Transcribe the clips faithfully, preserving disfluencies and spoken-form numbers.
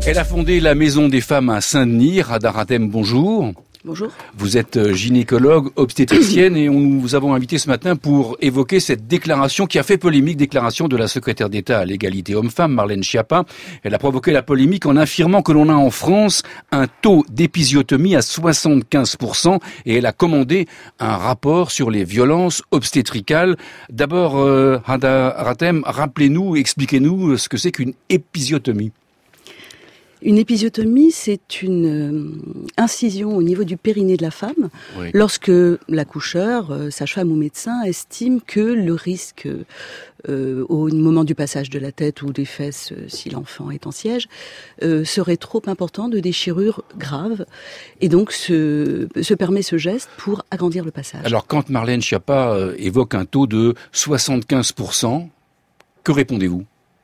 Elle a fondé la Maison des Femmes à Saint-Denis. Radha Ratem, bonjour. Bonjour. Vous êtes gynécologue, obstétricienne et on, nous vous avons invité ce matin pour évoquer cette déclaration qui a fait polémique, déclaration de la secrétaire d'État à l'égalité homme-femme, Marlène Schiappa. Elle a provoqué la polémique en affirmant que l'on a en France un taux d'épisiotomie à soixante-quinze pour cent et elle a commandé un rapport sur les violences obstétricales. D'abord, euh, Radha Ratem, rappelez-nous, expliquez-nous ce que c'est qu'une épisiotomie. Une épisiotomie, c'est une euh, incision au niveau du périnée de la femme, oui. Lorsque l'accoucheur, euh, sage-femme ou médecin, estime que le risque euh, au moment du passage de la tête ou des fesses, euh, si l'enfant est en siège, euh, serait trop important de déchirure grave, et donc se, se permet ce geste pour agrandir le passage. Alors quand Marlène Schiappa euh, évoque un taux de soixante-quinze pour cent, que répondez-vous ?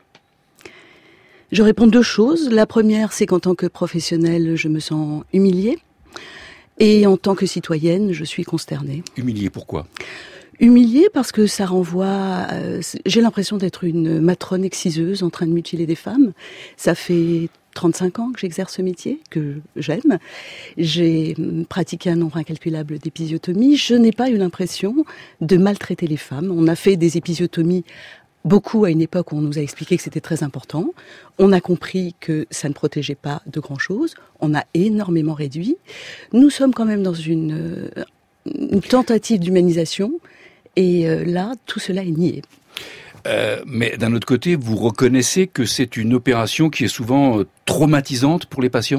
Je réponds deux choses. La première, c'est qu'en tant que professionnelle, je me sens humiliée. Et en tant que citoyenne, je suis consternée. Humiliée, pourquoi ? Humiliée parce que ça renvoie... Euh, j'ai l'impression d'être une matrone exciseuse en train de mutiler des femmes. Ça fait trente-cinq ans que j'exerce ce métier, que j'aime. J'ai pratiqué un nombre incalculable d'épisiotomies. Je n'ai pas eu l'impression de maltraiter les femmes. On a fait des épisiotomies beaucoup à une époque où on nous a expliqué que c'était très important. On a compris que ça ne protégeait pas de grand-chose. On a énormément réduit. Nous sommes quand même dans une, une tentative d'humanisation. Et là, tout cela est nié. Euh, mais d'un autre côté, vous reconnaissez que c'est une opération qui est souvent traumatisante pour les patientes ?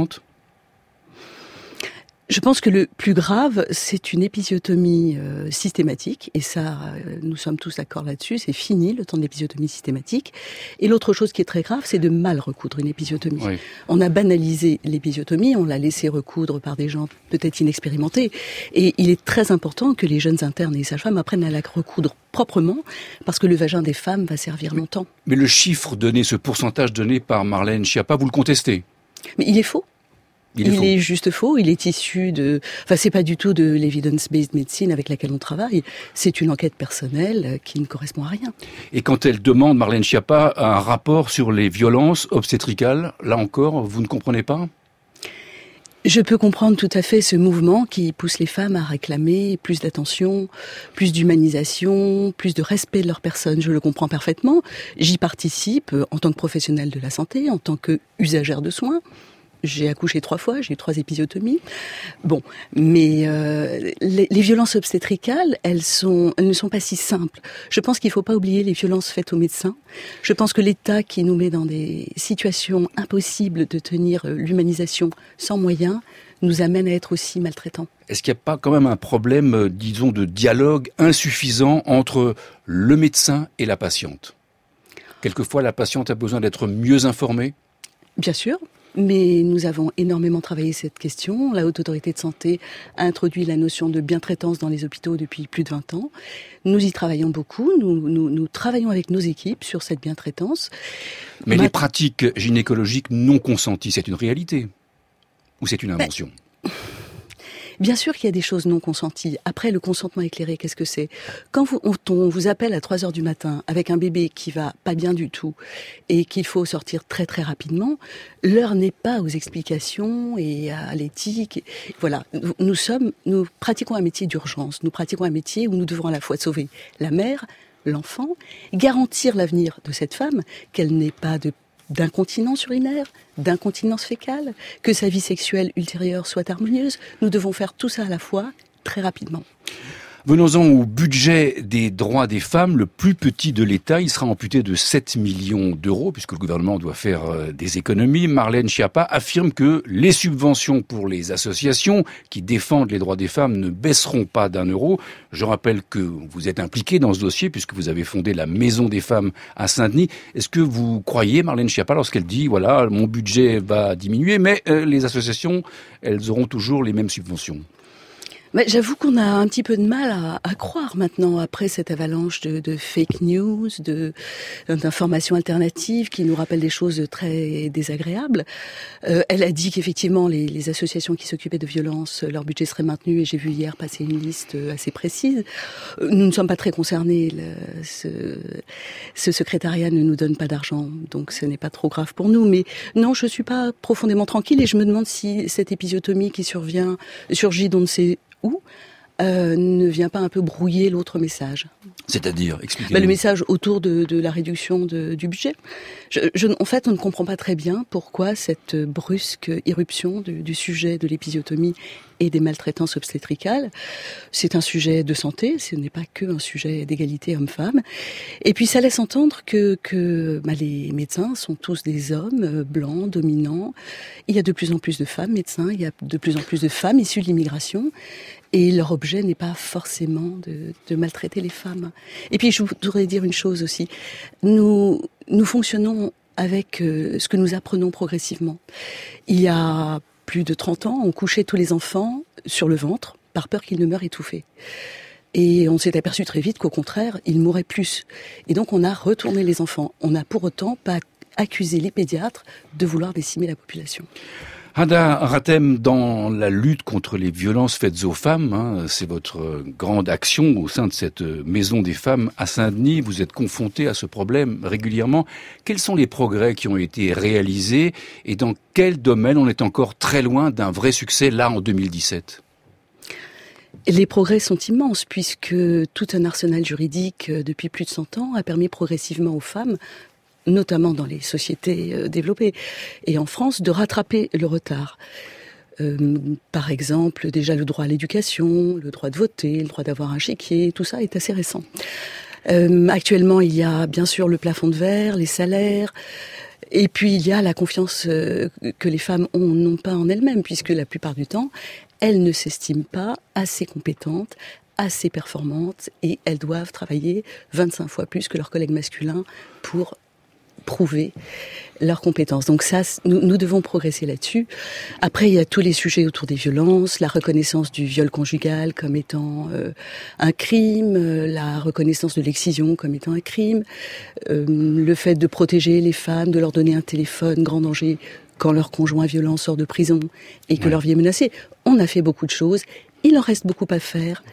Je pense que le plus grave, c'est une épisiotomie euh, systématique, et ça, euh, nous sommes tous d'accord là-dessus, c'est fini le temps de l'épisiotomie systématique. Et l'autre chose qui est très grave, c'est de mal recoudre une épisiotomie. Oui. On a banalisé l'épisiotomie, on l'a laissé recoudre par des gens peut-être inexpérimentés, et il est très important que les jeunes internes et les sages-femmes apprennent à la recoudre proprement, parce que le vagin des femmes va servir longtemps. Mais le chiffre donné, ce pourcentage donné par Marlène Schiappa, vous le contestez ? Mais il est faux. Il, est, il est juste faux, il est issu de... Enfin, c'est pas du tout de l'evidence-based medicine avec laquelle on travaille, c'est une enquête personnelle qui ne correspond à rien. Et quand elle demande, Marlène Schiappa, un rapport sur les violences obstétricales, là encore, vous ne comprenez pas ? Je peux comprendre tout à fait ce mouvement qui pousse les femmes à réclamer plus d'attention, plus d'humanisation, plus de respect de leur personne. Je le comprends parfaitement. J'y participe en tant que professionnelle de la santé, en tant qu'usagère de soins. J'ai accouché trois fois, j'ai eu trois épisiotomies. Bon, mais euh, les, les violences obstétricales, elles sont, elles ne sont pas si simples. Je pense qu'il ne faut pas oublier les violences faites aux médecins. Je pense que l'État qui nous met dans des situations impossibles de tenir l'humanisation sans moyens nous amène à être aussi maltraitants. Est-ce qu'il n'y a pas quand même un problème, disons, de dialogue insuffisant entre le médecin et la patiente ? Quelquefois, la patiente a besoin d'être mieux informée ? Bien sûr. Mais nous avons énormément travaillé cette question. La Haute Autorité de Santé a introduit la notion de bientraitance dans les hôpitaux depuis plus de vingt ans. Nous y travaillons beaucoup. Nous, nous, nous travaillons avec nos équipes sur cette bientraitance. Mais Ma... les pratiques gynécologiques non consenties, c'est une réalité ? Ou c'est une invention ? Mais... Bien sûr qu'il y a des choses non consenties. Après, le consentement éclairé, qu'est-ce que c'est ? Quand vous, on, on vous appelle à trois heures du matin avec un bébé qui va pas bien du tout et qu'il faut sortir très très rapidement, l'heure n'est pas aux explications et à l'éthique. Voilà, nous, nous sommes, nous pratiquons un métier d'urgence. Nous pratiquons un métier où nous devons à la fois sauver la mère, l'enfant, garantir l'avenir de cette femme, qu'elle n'ait pas de d'incontinence urinaire, d'incontinence fécale, que sa vie sexuelle ultérieure soit harmonieuse. Nous devons faire tout ça à la fois, très rapidement. Venons-en au budget des droits des femmes, le plus petit de l'État. Il sera amputé de sept millions d'euros, puisque le gouvernement doit faire des économies. Marlène Schiappa affirme que les subventions pour les associations qui défendent les droits des femmes ne baisseront pas d'un euro. Je rappelle que vous êtes impliqué dans ce dossier, puisque vous avez fondé la Maison des Femmes à Saint-Denis. Est-ce que vous croyez, Marlène Schiappa, lorsqu'elle dit, voilà, mon budget va diminuer, mais euh, les associations, elles auront toujours les mêmes subventions ? Mais j'avoue qu'on a un petit peu de mal à, à croire maintenant, après cette avalanche de, de fake news, de, d'informations alternatives qui nous rappellent des choses très désagréables. Euh, elle a dit qu'effectivement, les, les associations qui s'occupaient de violences, leur budget serait maintenu, et j'ai vu hier passer une liste assez précise. Nous ne sommes pas très concernés. Le, ce, ce secrétariat ne nous donne pas d'argent, donc ce n'est pas trop grave pour nous. Mais non, je suis pas profondément tranquille, et je me demande si cette épisiotomie qui survient, surgit d'on ne sait où, euh, ne vient pas un peu brouiller l'autre message. C'est-à-dire, expliquez-nous. Bah, le message autour de, de la réduction de, du budget. Je, je, en fait, on ne comprend pas très bien pourquoi cette brusque irruption du, du sujet de l'épisiotomie et des maltraitances obstétricales. C'est un sujet de santé, ce n'est pas que un sujet d'égalité homme-femme. Et puis ça laisse entendre que, que bah, les médecins sont tous des hommes euh, blancs, dominants. Il y a de plus en plus de femmes médecins, il y a de plus en plus de femmes issues de l'immigration. Et leur objet n'est pas forcément de, de maltraiter les femmes. Et puis je voudrais dire une chose aussi. Nous, nous fonctionnons avec euh, ce que nous apprenons progressivement. Il y a plus de trente ans, on couchait tous les enfants sur le ventre par peur qu'ils ne meurent étouffés. Et on s'est aperçu très vite qu'au contraire, ils mouraient plus. Et donc on a retourné les enfants. On n'a pour autant pas accusé les pédiatres de vouloir décimer la population. Hada Ratem, dans la lutte contre les violences faites aux femmes, hein, c'est votre grande action au sein de cette maison des femmes à Saint-Denis. Vous êtes confronté à ce problème régulièrement. Quels sont les progrès qui ont été réalisés et dans quel domaine on est encore très loin d'un vrai succès là en deux mille dix-sept ? Les progrès sont immenses puisque tout un arsenal juridique depuis plus de cent ans a permis progressivement aux femmes, notamment dans les sociétés euh, développées et en France, de rattraper le retard. Euh, par exemple, déjà le droit à l'éducation, le droit de voter, le droit d'avoir un chéquier, tout ça est assez récent. Euh, actuellement, il y a bien sûr le plafond de verre, les salaires, et puis il y a la confiance euh, que les femmes ont non pas en elles-mêmes, puisque la plupart du temps, elles ne s'estiment pas assez compétentes, assez performantes, et elles doivent travailler vingt-cinq fois plus que leurs collègues masculins pour prouver leurs compétences. Donc ça, nous, nous devons progresser là-dessus. Après, il y a tous les sujets autour des violences, la reconnaissance du viol conjugal comme étant euh, un crime, euh, la reconnaissance de l'excision comme étant un crime, euh, le fait de protéger les femmes, de leur donner un téléphone grand danger quand leur conjoint violent sort de prison et que ouais. leur vie est menacée. On a fait beaucoup de choses. Il en reste beaucoup à faire.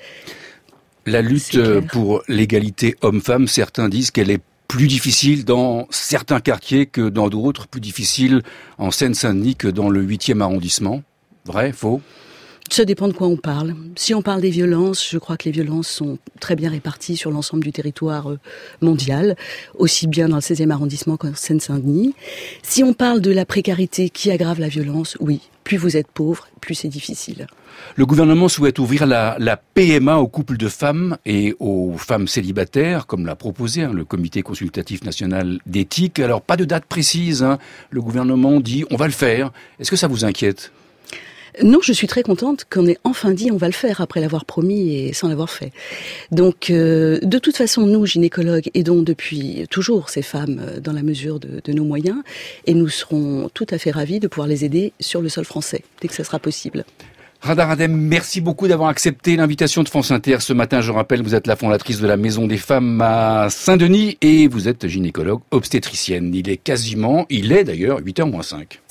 La lutte pour l'égalité homme-femme, certains disent qu'elle est plus difficile dans certains quartiers que dans d'autres, plus difficile en Seine-Saint-Denis que dans le huitième arrondissement. Vrai, faux ? Ça dépend de quoi on parle. Si on parle des violences, je crois que les violences sont très bien réparties sur l'ensemble du territoire mondial, aussi bien dans le seizième arrondissement qu'en Seine-Saint-Denis. Si on parle de la précarité qui aggrave la violence, oui, plus vous êtes pauvre, plus c'est difficile. Le gouvernement souhaite ouvrir la, la P M A aux couples de femmes et aux femmes célibataires, comme l'a proposé hein, le Comité consultatif national d'éthique. Alors, pas de date précise. Hein. Le gouvernement dit on va le faire. Est-ce que ça vous inquiète ? Non, je suis très contente qu'on ait enfin dit on va le faire après l'avoir promis et sans l'avoir fait. Donc, euh, de toute façon, nous, gynécologues, aidons depuis toujours ces femmes dans la mesure de, de nos moyens et nous serons tout à fait ravis de pouvoir les aider sur le sol français, dès que ça sera possible. Hada Ratem, merci beaucoup d'avoir accepté l'invitation de France Inter ce matin. Je rappelle, vous êtes la fondatrice de la Maison des Femmes à Saint-Denis et vous êtes gynécologue obstétricienne. Il est quasiment, il est d'ailleurs huit heures moins cinq.